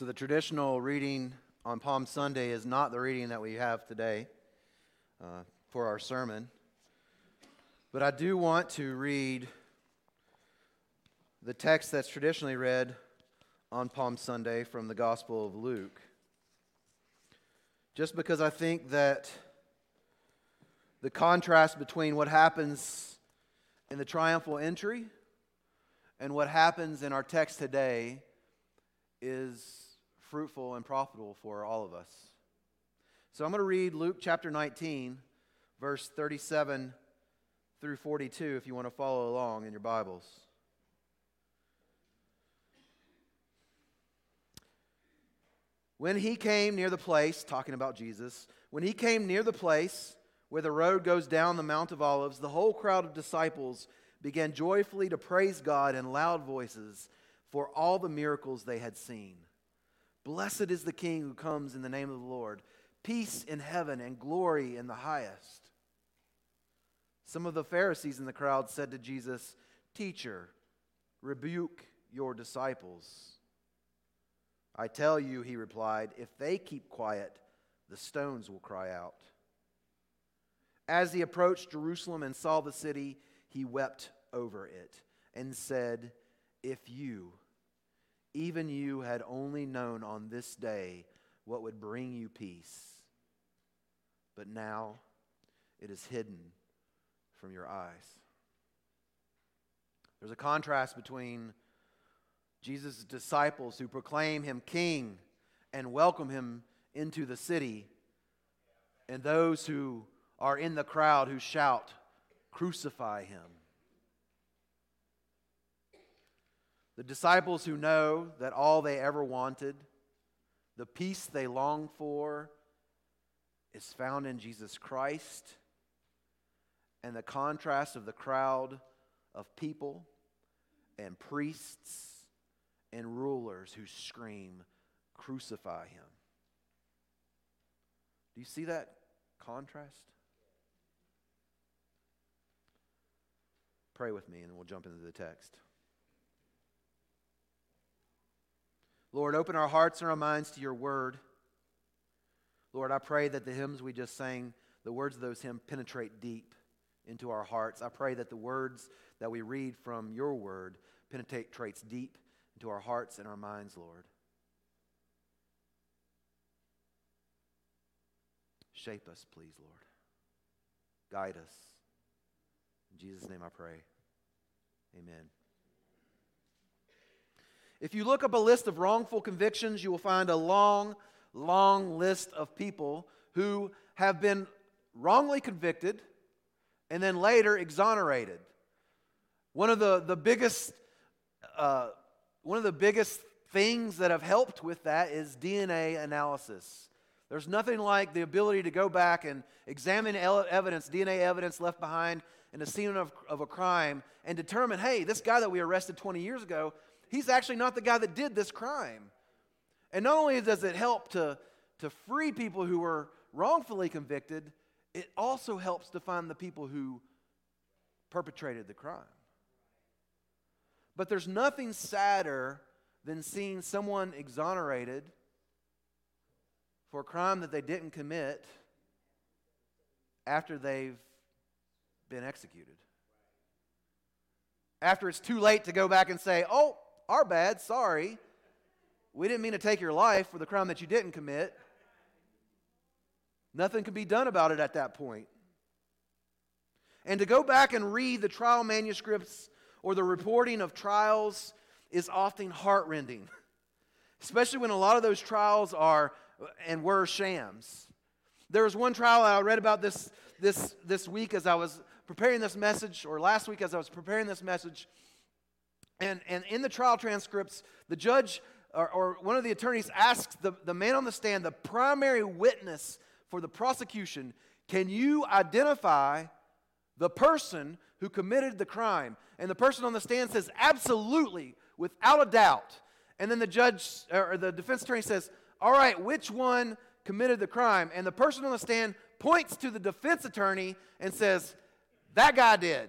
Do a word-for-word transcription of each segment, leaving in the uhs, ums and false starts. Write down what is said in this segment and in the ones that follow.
So the traditional reading on Palm Sunday is not the reading that we have today uh, for our sermon. But I do want to read the text that's traditionally read on Palm Sunday from the Gospel of Luke. Just because I think that the contrast between what happens in the triumphal entry and what happens in our text today is fruitful and profitable for all of us. So I'm going to read Luke chapter nineteen, verse thirty-seven through forty-two, if you want to follow along in your Bibles. When he came near the place, talking about Jesus, when he came near the place where the road goes down the Mount of Olives, the whole crowd of disciples began joyfully to praise God in loud voices for all the miracles they had seen. Blessed is the King who comes in the name of the Lord. Peace in heaven and glory in the highest. Some of the Pharisees in the crowd said to Jesus, "Teacher, rebuke your disciples." "I tell you," he replied, "if they keep quiet, the stones will cry out." As he approached Jerusalem and saw the city, he wept over it and said, "If you, even you, had only known on this day what would bring you peace. But now it is hidden from your eyes." There's a contrast between Jesus' disciples who proclaim him king and welcome him into the city, and those who are in the crowd who shout, "Crucify him." The disciples who know that all they ever wanted, the peace they long for, is found in Jesus Christ, and the contrast of the crowd of people and priests and rulers who scream, "Crucify him." Do you see that contrast? Pray with me and we'll jump into the text. Lord, open our hearts and our minds to your word. Lord, I pray that the hymns we just sang, the words of those hymns penetrate deep into our hearts. I pray that the words that we read from your word penetrates deep into our hearts and our minds, Lord. Shape us, please, Lord. Guide us. In Jesus' name I pray. Amen. If you look up a list of wrongful convictions, you will find a long, long list of people who have been wrongly convicted and then later exonerated. One of the, the biggest uh, one of the biggest things that have helped with that is D N A analysis. There's nothing like the ability to go back and examine evidence, D N A evidence left behind in a scene of, of a crime and determine, hey, this guy that we arrested twenty years ago, he's actually not the guy that did this crime. And not only does it help to, to free people who were wrongfully convicted, it also helps to find the people who perpetrated the crime. But there's nothing sadder than seeing someone exonerated for a crime that they didn't commit after they've been executed. After it's too late to go back and say, "Oh, our bad, sorry. We didn't mean to take your life for the crime that you didn't commit." Nothing can be done about it at that point. And to go back and read the trial manuscripts or the reporting of trials is often heartrending, especially when a lot of those trials are and were shams. There was one trial I read about this, this, this week as I was preparing this message, or last week as I was preparing this message. And, and in the trial transcripts, the judge or, or one of the attorneys asks the, the man on the stand, the primary witness for the prosecution, "Can you identify the person who committed the crime?" And the person on the stand says, "Absolutely, without a doubt." And then the judge or the defense attorney says, "All right, which one committed the crime?" And the person on the stand points to the defense attorney and says, "That guy did."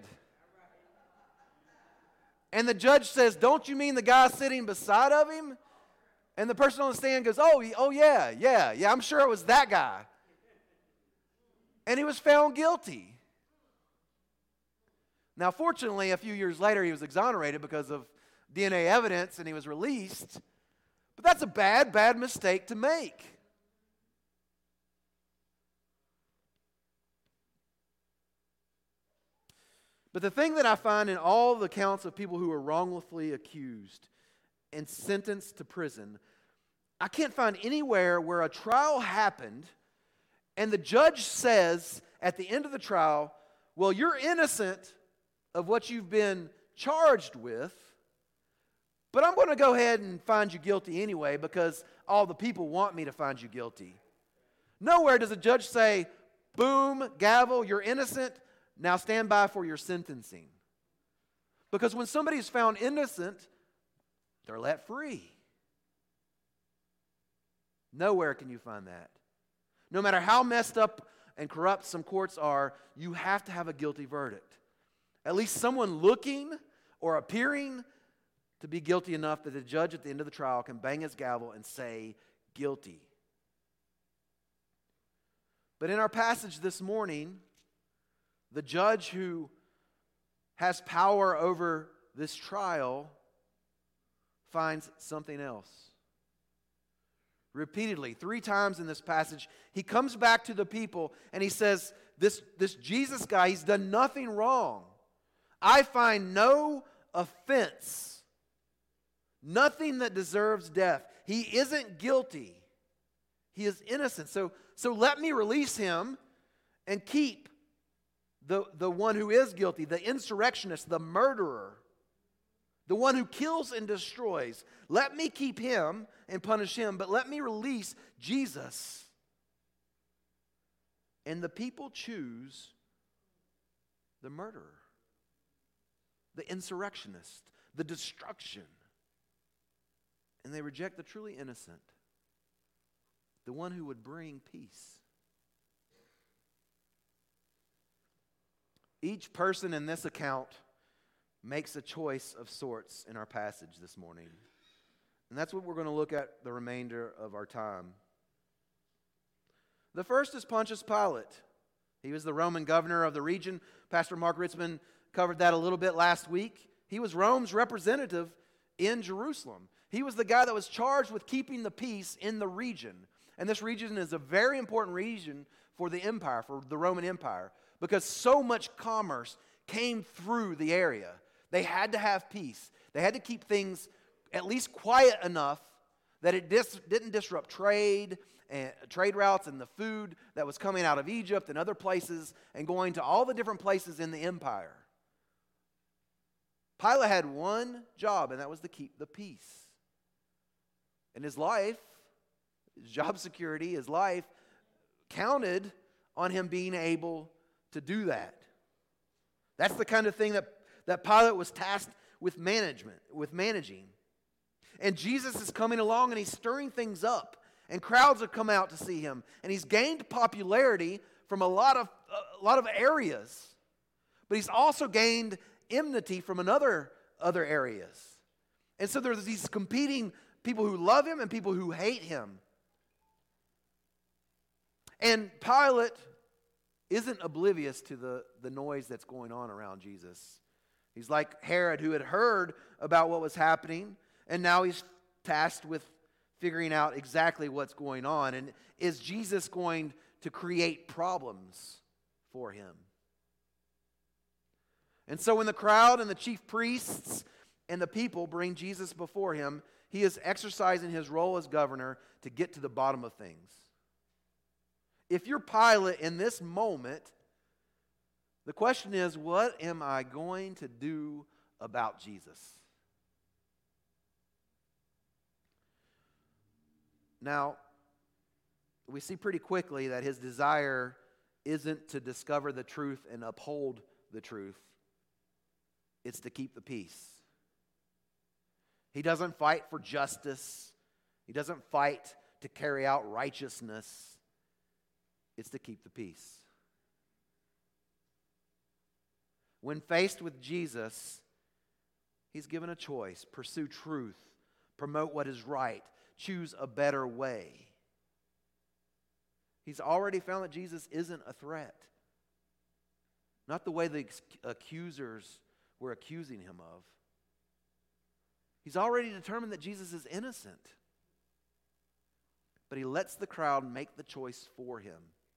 And the judge says, "Don't you mean the guy sitting beside of him?" And the person on the stand goes, oh, oh yeah, yeah, yeah, I'm sure it was that guy. And he was found guilty. Now, fortunately, a few years later, he was exonerated because of D N A evidence, and he was released. But that's a bad, bad mistake to make. But the thing that I find in all the accounts of people who are wrongfully accused and sentenced to prison, I can't find anywhere where a trial happened and the judge says at the end of the trial, well, you're innocent of what you've been charged with, but I'm going to go ahead and find you guilty anyway because all the people want me to find you guilty. Nowhere does a judge say, boom, gavel, you're innocent, now stand by for your sentencing. Because when somebody's found innocent, they're let free. Nowhere can you find that. No matter how messed up and corrupt some courts are, you have to have a guilty verdict. At least someone looking or appearing to be guilty enough that the judge at the end of the trial can bang his gavel and say, guilty. But in our passage this morning, the judge who has power over this trial finds something else. Repeatedly, three times in this passage, he comes back to the people and he says, this, this Jesus guy, he's done nothing wrong. I find no offense, nothing that deserves death. He isn't guilty. He is innocent. So, so let me release him and keep the, the one who is guilty, the insurrectionist, the murderer, the one who kills and destroys. Let me keep him and punish him, but let me release Jesus. And the people choose the murderer, the insurrectionist, the destruction. And they reject the truly innocent, the one who would bring peace. Each person in this account makes a choice of sorts in our passage this morning. And that's what we're going to look at the remainder of our time. The first is Pontius Pilate. He was the Roman governor of the region. Pastor Mark Ritzman covered that a little bit last week. He was Rome's representative in Jerusalem. He was the guy that was charged with keeping the peace in the region. And this region is a very important region for the empire, for the Roman Empire, because so much commerce came through the area. They had to have peace. They had to keep things at least quiet enough that it dis- didn't disrupt trade and trade routes and the food that was coming out of Egypt and other places and going to all the different places in the empire. Pilate had one job, and that was to keep the peace. And his life, his job security, his life counted on him being able to do that. That's the kind of thing that, that Pilate was tasked with management, with managing. And Jesus is coming along and he's stirring things up. And crowds have come out to see him. And he's gained popularity from a lot of, a lot of areas. But he's also gained enmity from another other areas. And so there's these competing people who love him and people who hate him. And Pilate isn't oblivious to the, the noise that's going on around Jesus. He's like Herod, who had heard about what was happening, and now he's tasked with figuring out exactly what's going on. And is Jesus going to create problems for him? And so when the crowd and the chief priests and the people bring Jesus before him, he is exercising his role as governor to get to the bottom of things. If you're Pilate in this moment, the question is, what am I going to do about Jesus? Now, we see pretty quickly that his desire isn't to discover the truth and uphold the truth. It's to keep the peace. He doesn't fight for justice. He doesn't fight to carry out righteousness. It's to keep the peace. When faced with Jesus, he's given a choice. Pursue truth. Promote what is right. choose a better way. He's already found that Jesus isn't a threat. Not the way the accusers were accusing him of. He's already determined that Jesus is innocent. But he lets the crowd make the choice for him.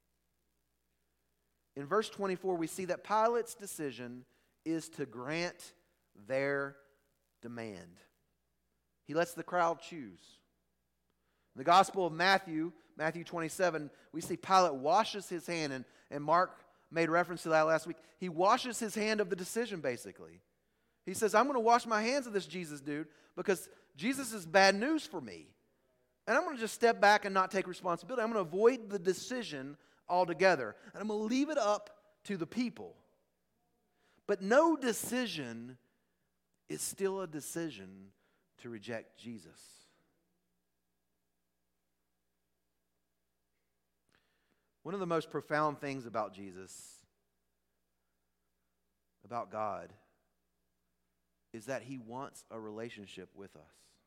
In verse twenty-four, we see that Pilate's decision is to grant their demand. He lets the crowd choose. In the Gospel of Matthew, Matthew twenty-seven, we see Pilate washes his hand, and, and Mark made reference to that last week. He washes his hand of the decision, basically. He says, I'm going to wash my hands of this Jesus dude because Jesus is bad news for me. And I'm going to just step back and not take responsibility. I'm going to avoid the decision altogether. And I'm going to leave it up to the people. But no decision is still a decision to reject Jesus. One of the most profound things about Jesus, about God, is that He wants a relationship with us.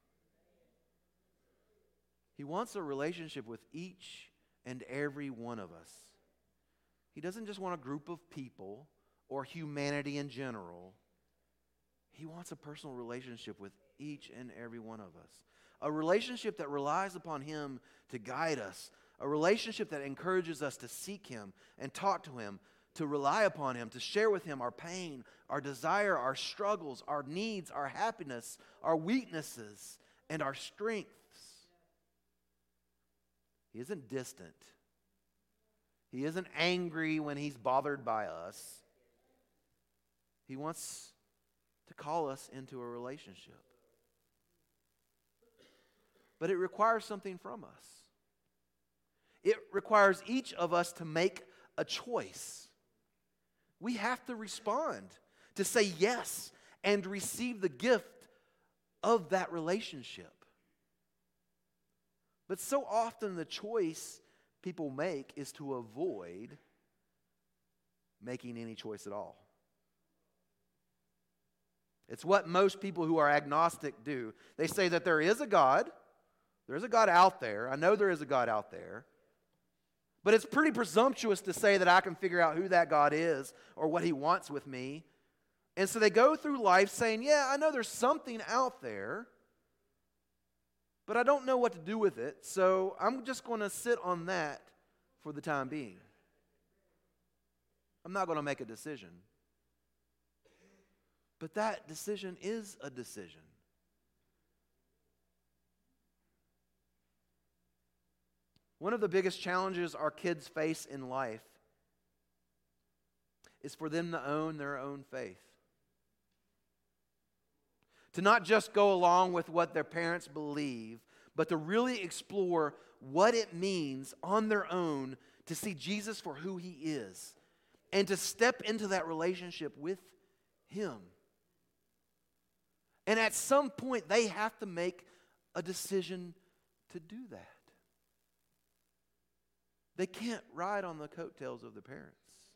He wants a relationship with each and every one of us. He doesn't just want a group of people or humanity in general. He wants a personal relationship with each and every one of us. A relationship that relies upon Him to guide us. A relationship that encourages us to seek Him and talk to Him, to rely upon Him, to share with Him our pain, our desire, our struggles, our needs, our happiness, our weaknesses, and our strengths. He isn't distant. He isn't angry when He's bothered by us. He wants to call us into a relationship. But it requires something from us. It requires each of us to make a choice. We have to respond, to say yes and receive the gift of that relationship. But so often the choice people make is to avoid making any choice at all. It's what most people who are agnostic do. They say that there is a God. There's a God out there. I know there is a God out there. But it's pretty presumptuous to say that I can figure out who that God is or what He wants with me. And so they go through life saying, yeah, I know there's something out there, but I don't know what to do with it, so I'm just going to sit on that for the time being. I'm not going to make a decision. But that decision is a decision. One of the biggest challenges our kids face in life is for them to own their own faith. To not just go along with what their parents believe, but to really explore what it means on their own to see Jesus for who He is and to step into that relationship with Him. And at some point, they have to make a decision to do that. They can't ride on the coattails of their parents.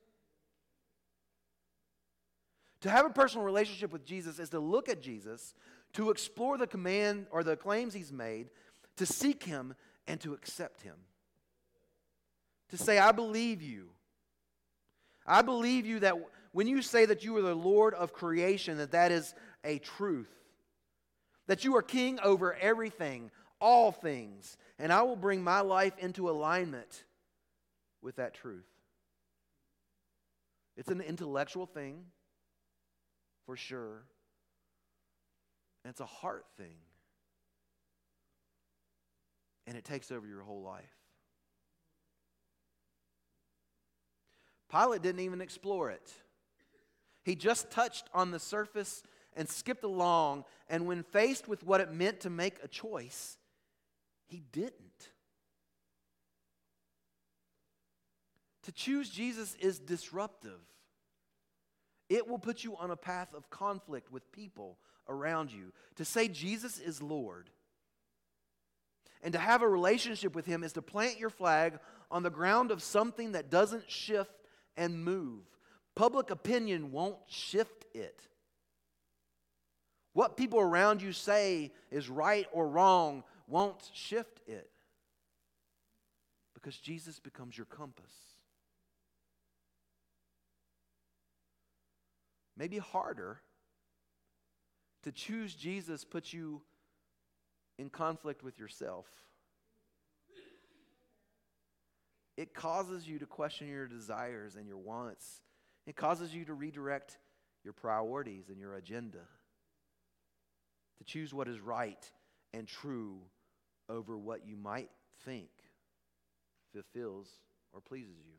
To have a personal relationship with Jesus is to look at Jesus, to explore the command or the claims He's made, to seek Him and to accept Him. To say, I believe you. I believe you that when you say that you are the Lord of creation, that that is a truth. That you are king over everything, all things, and I will bring my life into alignment with that truth. It's an intellectual thing, for sure. And it's a heart thing. And it takes over your whole life. Pilate didn't even explore it. He just touched on the surface and skipped along, and when faced with what it meant to make a choice, he didn't. To choose Jesus is disruptive. It will put you on a path of conflict with people around you. To say Jesus is Lord and to have a relationship with Him is to plant your flag on the ground of something that doesn't shift and move. Public opinion won't shift it. What people around you say is right or wrong won't shift it because Jesus becomes your compass. Maybe harder to choose Jesus puts you in conflict with yourself. It causes you to question your desires and your wants. It causes you to redirect your priorities and your agenda, to choose what is right and true over what you might think fulfills or pleases you.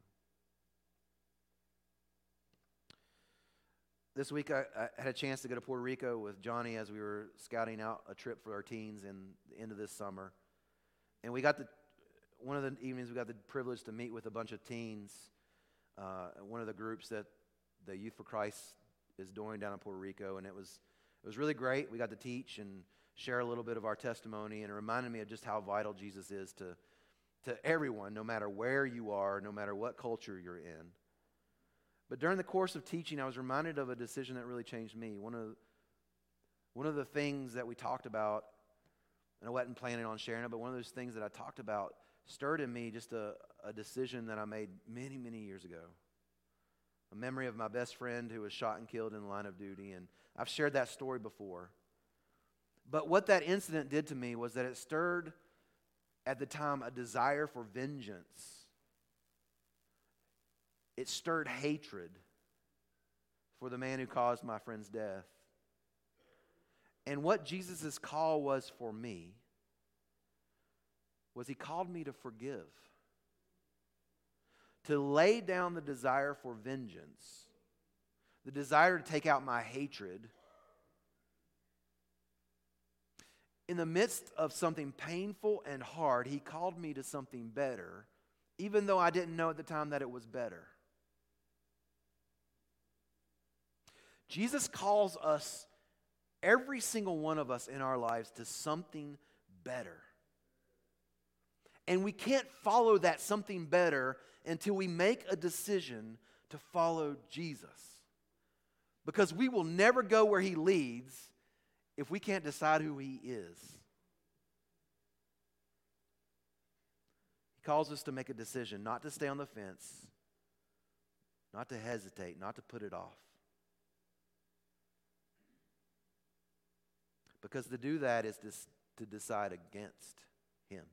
This week I, I had a chance to go to Puerto Rico with Johnny as we were scouting out a trip for our teens in the end of this summer. And we got the, one of the evenings we got the privilege to meet with a bunch of teens, uh, one of the groups that the Youth for Christ is doing down in Puerto Rico. And it was, it was really great. We got to teach and share a little bit of our testimony, and it reminded me of just how vital Jesus is to, to everyone, no matter where you are, no matter what culture you're in. But during the course of teaching, I was reminded of a decision that really changed me. One of, one of the things that we talked about, and I wasn't planning on sharing it, but one of those things that I talked about stirred in me just a, a decision that I made many, many years ago. A memory of my best friend who was shot and killed in the line of duty, and I've shared that story before. But what that incident did to me was that it stirred, at the time, a desire for vengeance. It stirred hatred for the man who caused my friend's death. And what Jesus' call was for me was he called me to forgive, to lay down the desire for vengeance, the desire to take out my hatred. In the midst of something painful and hard, he called me to something better, even though I didn't know at the time that it was better. Jesus calls us, every single one of us in our lives, to something better. And we can't follow that something better until we make a decision to follow Jesus. Because we will never go where he leads if we can't decide who he is. He calls us to make a decision, not to stay on the fence, not to hesitate, not to put it off. Because to do that is to, to decide against him.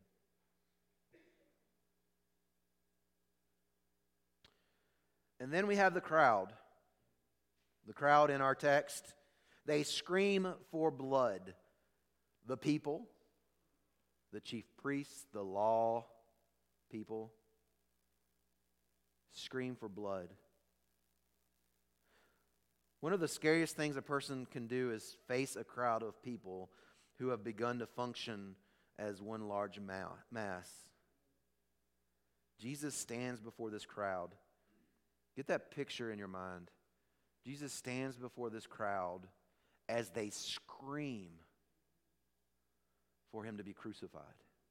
And then we have the crowd. The crowd in our text, they scream for blood. The people, the chief priests, the law people, scream for blood. One of the scariest things a person can do is face a crowd of people who have begun to function as one large mass. Jesus stands before this crowd. Get that picture in your mind. Jesus stands before this crowd as they scream for him to be crucified.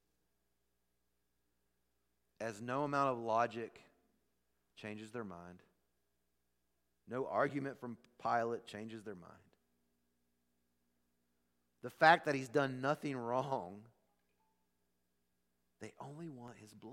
As no amount of logic changes their mind, no argument from Pilate changes their mind. The fact that he's done nothing wrong, they only want his blood.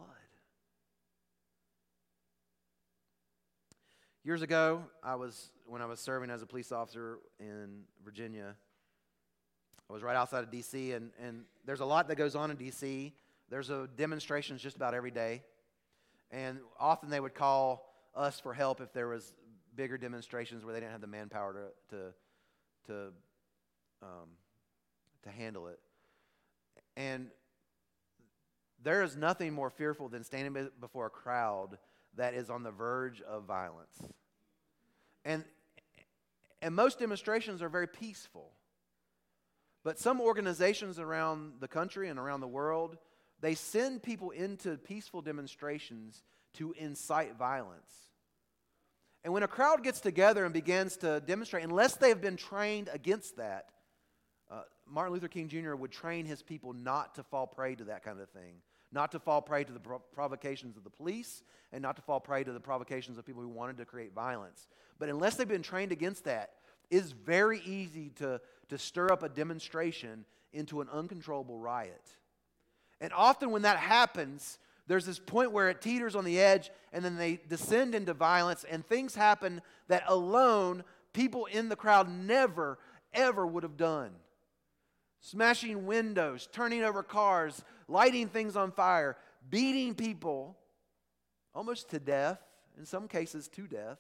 Years ago, I was when I was serving as a police officer in Virginia, I was right outside of D C, and, and there's a lot that goes on in D C. There's a demonstrations just about every day. And often they would call us for help if there was bigger demonstrations where they didn't have the manpower to to to, um, to handle it. And there is nothing more fearful than standing before a crowd that is on the verge of violence. And and most demonstrations are very peaceful. But some organizations around the country and around the world, they send people into peaceful demonstrations to incite violence. And when a crowd gets together and begins to demonstrate, unless they have been trained against that, uh, Martin Luther King Junior would train his people not to fall prey to that kind of thing, not to fall prey to the pro- provocations of the police, and not to fall prey to the provocations of people who wanted to create violence. But unless they've been trained against that, it's very easy to, to stir up a demonstration into an uncontrollable riot. And often when that happens, there's this point where it teeters on the edge, and then they descend into violence, and things happen that alone people in the crowd never, ever would have done. Smashing windows, turning over cars, lighting things on fire, beating people almost to death, in some cases to death.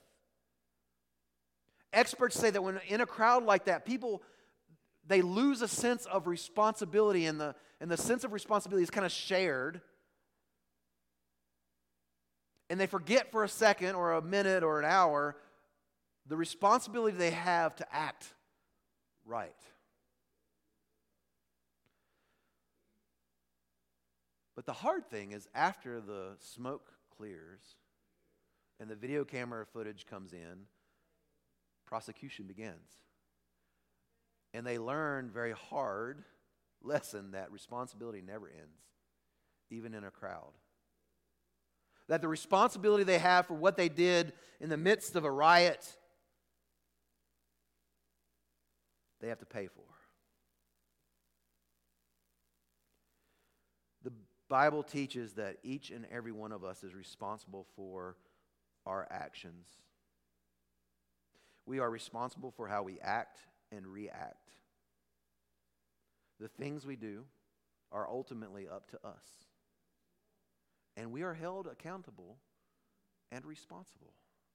Experts say that when in a crowd like that, people, they lose a sense of responsibility, and the, and the sense of responsibility is kind of shared. And they forget for a second or a minute or an hour the responsibility they have to act right. But the hard thing is after the smoke clears and the video camera footage comes in, prosecution begins. And they learn very hard lesson that responsibility never ends, even in a crowd. That the responsibility they have for what they did in the midst of a riot, they have to pay for. The Bible teaches that each and every one of us is responsible for our actions. We are responsible for how we act and react. The things we do are ultimately up to us. And we are held accountable and responsible.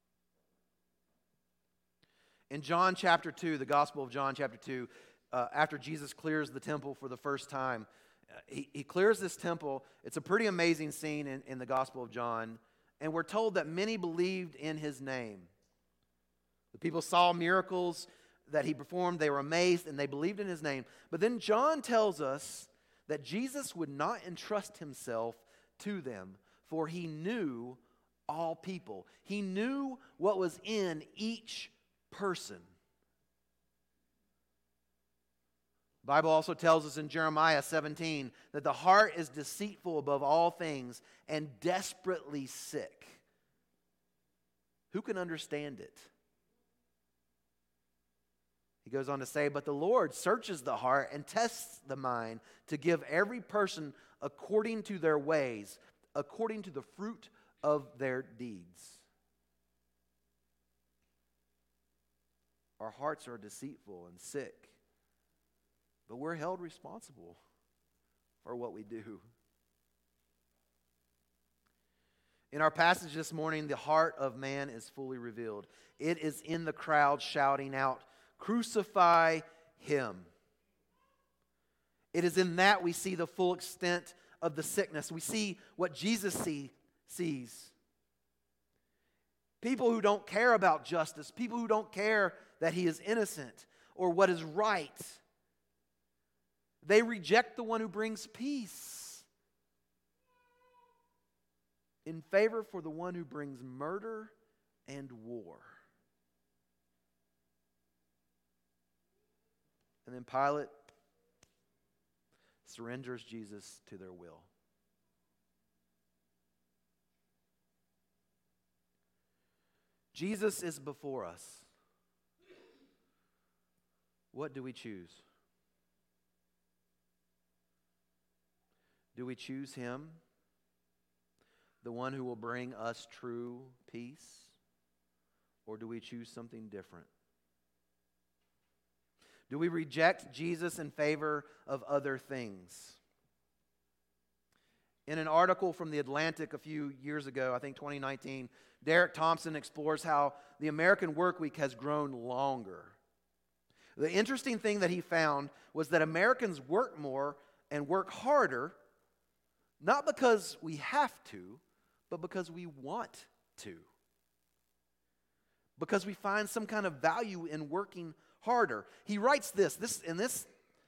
In John chapter two, the Gospel of John chapter two, uh, after Jesus clears the temple for the first time, uh, he, he clears this temple. It's a pretty amazing scene in, in the Gospel of John. And we're told that many believed in his name. The people saw miracles that he performed. They were amazed and they believed in his name. But then John tells us that Jesus would not entrust himself to them, for he knew all people. He knew what was in each person. The Bible also tells us in Jeremiah seventeen that the heart is deceitful above all things and desperately sick. Who can understand it? He goes on to say, but the Lord searches the heart and tests the mind to give every person according to their ways, according to the fruit of their deeds. Our hearts are deceitful and sick, but we're held responsible for what we do. In our passage this morning, the heart of man is fully revealed. It is in the crowd shouting out, "Crucify him." It is in that we see the full extent of the sickness. We see what Jesus see, sees. People who don't care about justice, people who don't care that he is innocent or what is right. They reject the one who brings peace in favor for the one who brings murder and war. And then Pilate surrenders Jesus to their will. Jesus is before us. What do we choose? Do we choose him, the one who will bring us true peace? Or do we choose something different? Do we reject Jesus in favor of other things? In an article from The Atlantic a few years ago, I think twenty nineteen, Derek Thompson explores how the American work week has grown longer. The interesting thing that he found was that Americans work more and work harder, not because we have to, but because we want to. Because we find some kind of value in working harder. He writes this, this in this,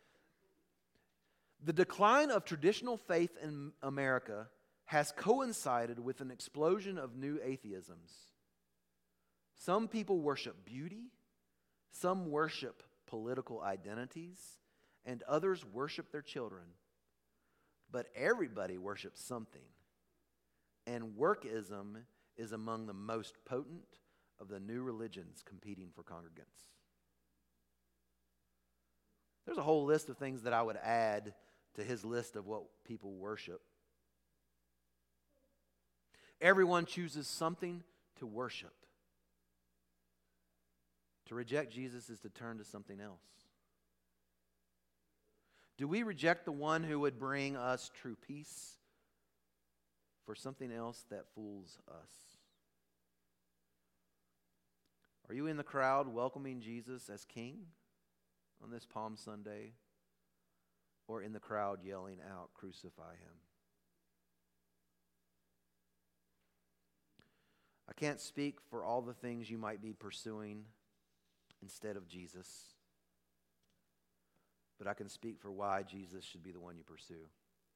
the decline of traditional faith in America has coincided with an explosion of new atheisms. Some people worship beauty, some worship political identities, and others worship their children. But everybody worships something. And workism is among the most potent of the new religions competing for congregants. There's a whole list of things that I would add to his list of what people worship. Everyone chooses something to worship. To reject Jesus is to turn to something else. Do we reject the one who would bring us true peace for something else that fools us? Are you in the crowd welcoming Jesus as King on this Palm Sunday? Or in the crowd yelling out, "Crucify him"? I can't speak for all the things you might be pursuing instead of Jesus, but I can speak for why Jesus should be the one you pursue.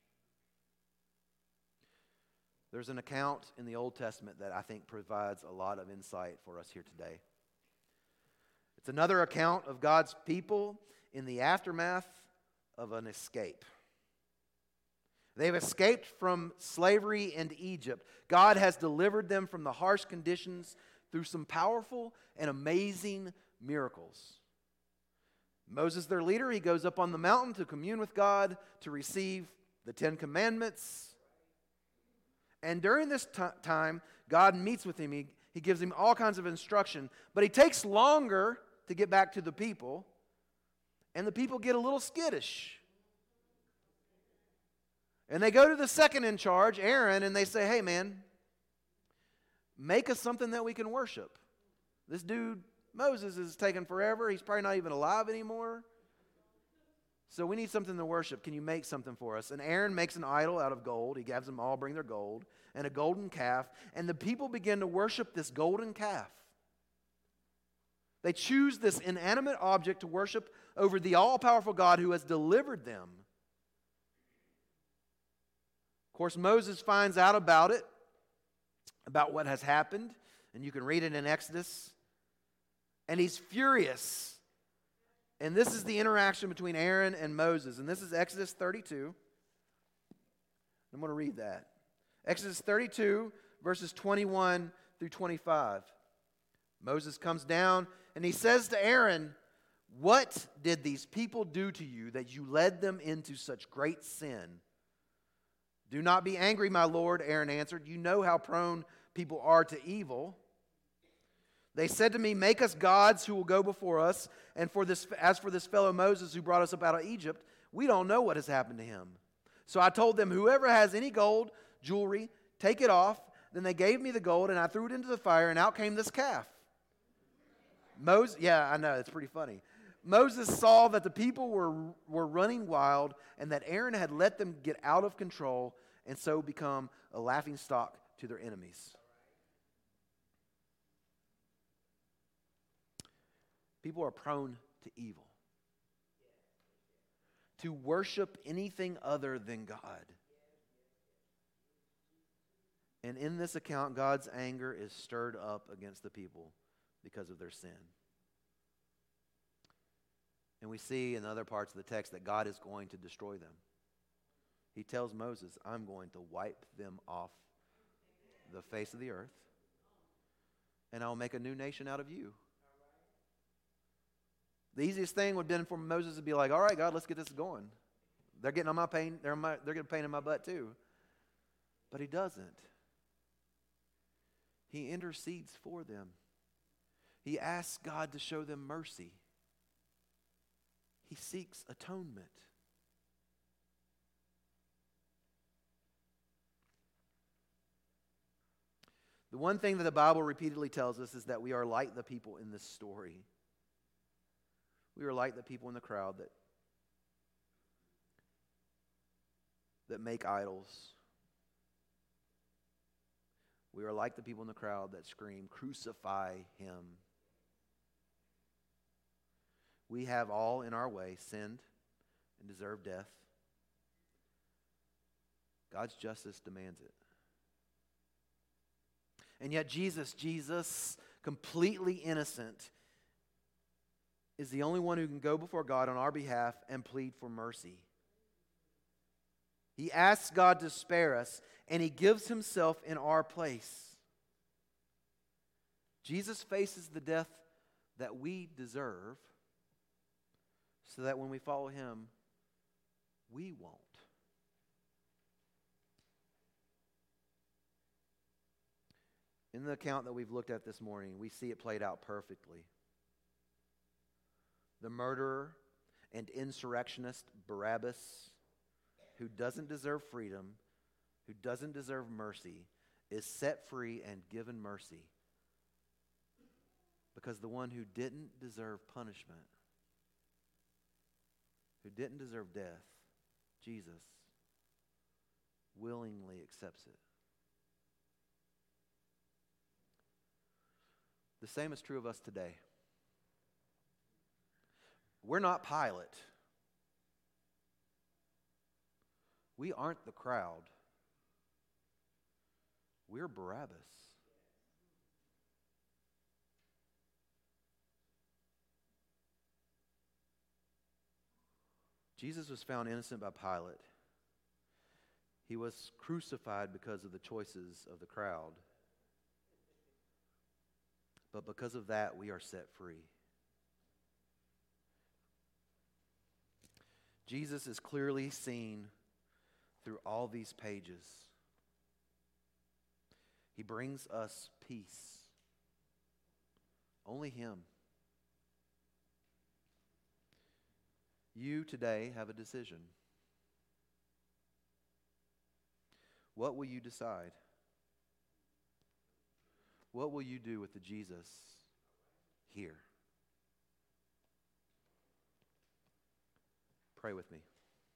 There's an account in the Old Testament that I think provides a lot of insight for us here today. It's another account of God's people in the aftermath of an escape. They've escaped from slavery in Egypt. God has delivered them from the harsh conditions through some powerful and amazing miracles. Moses, their leader, he goes up on the mountain to commune with God, to receive the Ten Commandments. And during this t- time, God meets with him. He, he gives him all kinds of instruction. But he takes longer to get back to the people. And the people get a little skittish. And they go to the second in charge, Aaron, and they say, "Hey, man, make us something that we can worship. This dude, Moses, is taking forever. He's probably not even alive anymore. So we need something to worship. Can you make something for us?" And Aaron makes an idol out of gold. He has them all bring their gold and a golden calf. And the people begin to worship this golden calf. They choose this inanimate object to worship over the all-powerful God who has delivered them. Of course, Moses finds out about it, about what has happened, and you can read it in Exodus. And he's furious. And this is the interaction between Aaron and Moses. And this is Exodus thirty-two. I'm going to read that. Exodus thirty-two, verses twenty-one through twenty-five. Moses comes down and he says to Aaron, "What did these people do to you that you led them into such great sin?" "Do not be angry, my lord," Aaron answered. "You know how prone people are to evil. They said to me, 'Make us gods who will go before us.' And for this, as for this fellow Moses who brought us up out of Egypt, we don't know what has happened to him." So I told them, 'Whoever has any gold, jewelry, take it off.' Then they gave me the gold, and I threw it into the fire, and out came this calf." Moses, yeah, I know, it's pretty funny. Moses saw that the people were, were running wild and that Aaron had let them get out of control and so become a laughingstock to their enemies. People are prone to evil, to worship anything other than God. And in this account, God's anger is stirred up against the people because of their sin. And we see in other parts of the text that God is going to destroy them. He tells Moses, "I'm going to wipe them off the face of the earth, and I'll make a new nation out of you." The easiest thing would have been for Moses to be like, "All right, God, let's get this going. They're getting on my pain. They're, on my, they're getting pain in my butt too." But he doesn't. He intercedes for them. He asks God to show them mercy. He seeks atonement. The one thing that the Bible repeatedly tells us is that we are like the people in this story. We are like the people in the crowd that, that make idols. We are like the people in the crowd that scream, "Crucify him." We have all in our way sinned and deserve death. God's justice demands it. And yet Jesus, Jesus, completely innocent, is the only one who can go before God on our behalf and plead for mercy. He asks God to spare us, and he gives himself in our place. Jesus faces the death that we deserve, so that when we follow him, we won't. In the account that we've looked at this morning, we see it played out perfectly. The murderer and insurrectionist Barabbas, who doesn't deserve freedom, who doesn't deserve mercy, is set free and given mercy. Because the one who didn't deserve punishment, who didn't deserve death, Jesus, willingly accepts it. The same is true of us today. We're not Pilate. We aren't the crowd. We're Barabbas. Jesus was found innocent by Pilate. He was crucified because of the choices of the crowd. But because of that, we are set free. Jesus is clearly seen through all these pages. He brings us peace. Only Him. You today have a decision. What will you decide? What will you do with the Jesus here? Pray with me.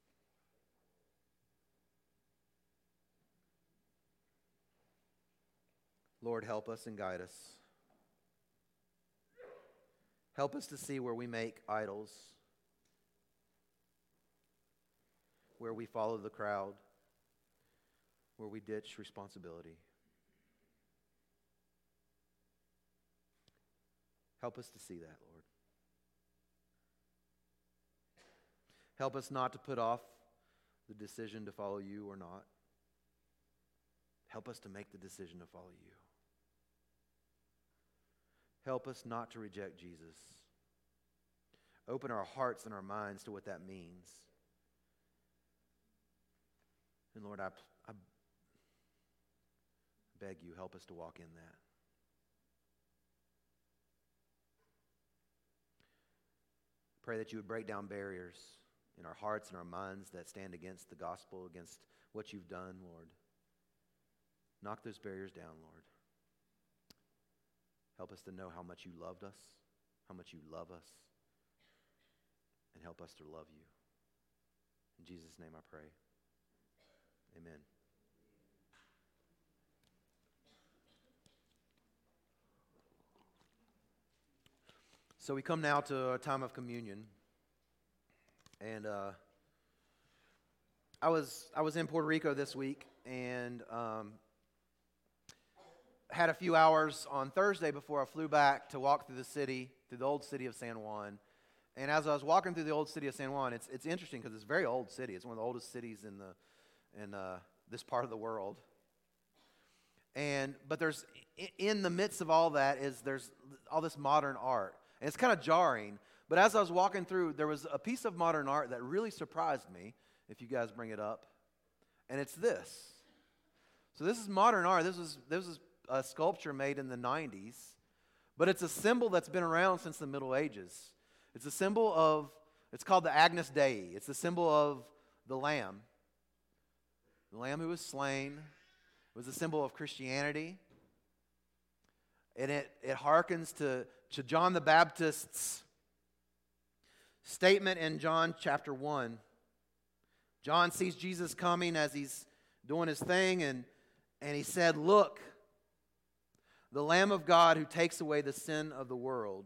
Lord, help us and guide us. Help us to see where we make idols, where we follow the crowd, where we ditch responsibility. Help us to see that, Lord. Help us not to put off the decision to follow you or not. Help us to make the decision to follow you. Help us not to reject Jesus. Open our hearts and our minds to what that means. And Lord, I, I beg you, help us to walk in that. Pray that you would break down barriers in our hearts and our minds that stand against the gospel, against what you've done, Lord. Knock those barriers down, Lord. Help us to know how much you loved us, how much you love us, and help us to love you. In Jesus' name I pray. Amen. So we come now to a time of communion, and uh, I was I was in Puerto Rico this week, and um, had a few hours on Thursday before I flew back to walk through the city, through the old city of San Juan. And as I was walking through the old city of San Juan, it's it's interesting because it's a very old city. It's one of the oldest cities in the in uh, this part of the world. And but there's in the midst of all that is there's all this modern art. And it's kind of jarring, but as I was walking through, there was a piece of modern art that really surprised me, if you guys bring it up, and it's this. So this is modern art. This was this was a sculpture made in the nineties, but it's a symbol that's been around since the Middle Ages. It's a symbol of, it's called the Agnus Dei. It's a symbol of the Lamb, the Lamb who was slain. It was a symbol of Christianity, and it, it harkens to To John the Baptist's statement in John chapter one. John sees Jesus coming as he's doing his thing, and, and he said, "Look, the Lamb of God who takes away the sin of the world."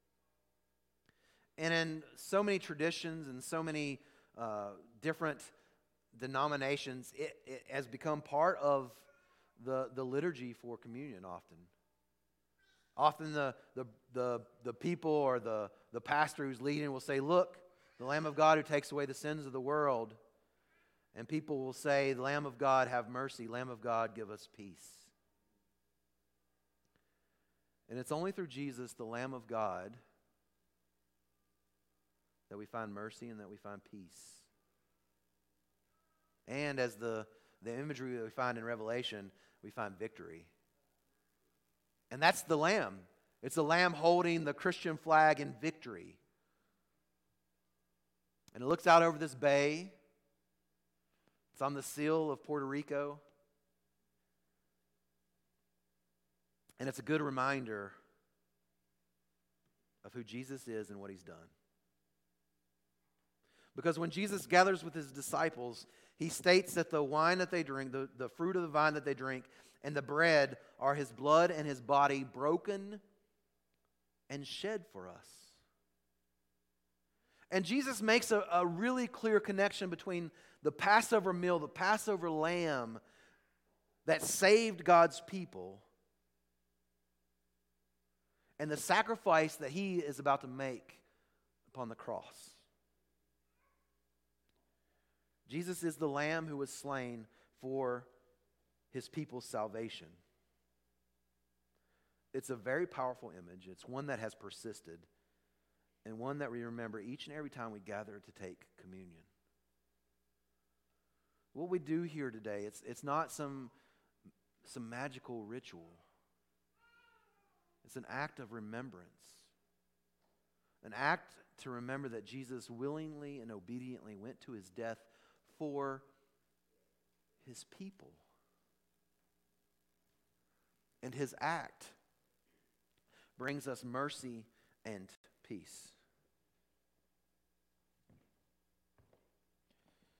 And in so many traditions and so many uh, different denominations, it, it has become part of the, the liturgy for communion often. Often the, the, the, the people or the, the pastor who's leading will say, "Look, the Lamb of God who takes away the sins of the world." And people will say, "The Lamb of God, have mercy. Lamb of God, give us peace." And it's only through Jesus, the Lamb of God, that we find mercy and that we find peace. And as the, the imagery that we find in Revelation, we find victory. And that's the lamb. It's the lamb holding the Christian flag in victory. And it looks out over this bay. It's on the seal of Puerto Rico. And it's a good reminder of who Jesus is and what he's done. Because when Jesus gathers with his disciples, he states that the wine that they drink, the, the fruit of the vine that they drink, and the bread are his blood and his body broken and shed for us. And Jesus makes a, a really clear connection between the Passover meal, the Passover lamb that saved God's people, and the sacrifice that he is about to make upon the cross. Jesus is the lamb who was slain for his people's salvation. It's a very powerful image. It's one that has persisted, and one that we remember each and every time we gather to take communion. What we do here today, it's, it's not some, some magical ritual. It's an act of remembrance. An act to remember that Jesus willingly and obediently went to his death for his people. And his act brings us mercy and peace.